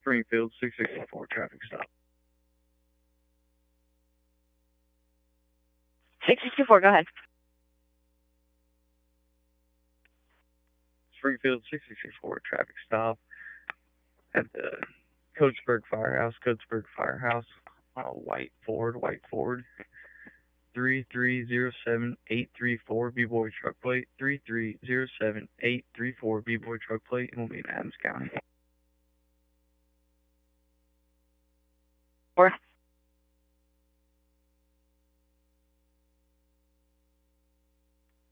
Springfield 664 traffic stop. 664, go ahead. Springfield 664 traffic stop at the Coatesburg Firehouse, White Ford, 3307834 B-Boy truck plate, 3307834 B-Boy truck plate, and will be in Adams County.